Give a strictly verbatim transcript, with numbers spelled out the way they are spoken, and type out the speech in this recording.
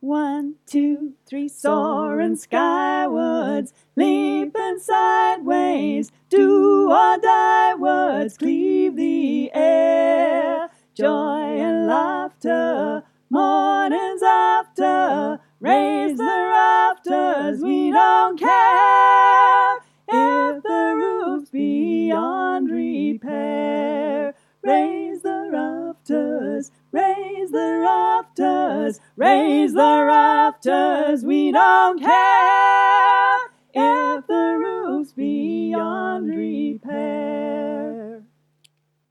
One, two, three, soaring skywards, leaping sideways, do or die words cleave the air. Joy and laughter, mornings after, raise the rafters, we don't care if the roof's beyond repair. Raise the rafters, raise the rafters, raise the rafters, we don't care if the roof's beyond repair.